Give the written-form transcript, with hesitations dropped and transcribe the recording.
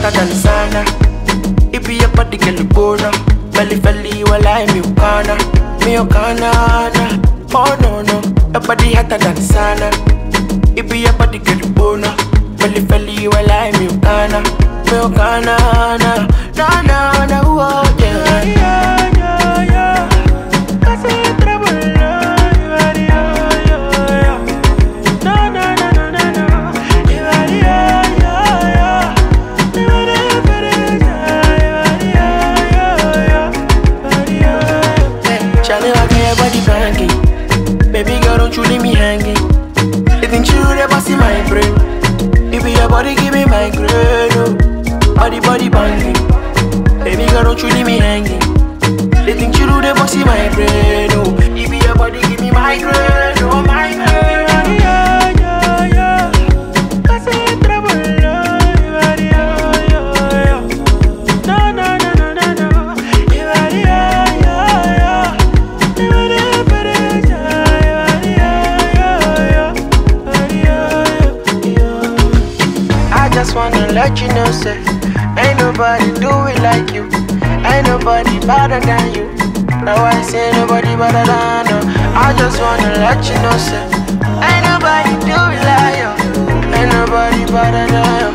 hotter than sauna. If you body girl bono, belly belly while I'm me okana. Oh no no, your body hotter than sauna. If you body girl bono, belly belly while I'm me okana. Na oh yeah. Charlie, I get your body banging. Baby girl, don't you leave me hanging. You think you the boss in my brain? If your body give me migraine, oh. Body banging. Baby girl, don't you leave me hanging. You think you the boss in my brain, oh. If your body give me migraine, oh migraine. Just wanna let you know, say, ain't nobody do it like you. Ain't nobody better than you. Now I say nobody better than you. I just wanna let you know, say, ain't nobody do it like you. Ain't nobody better than you.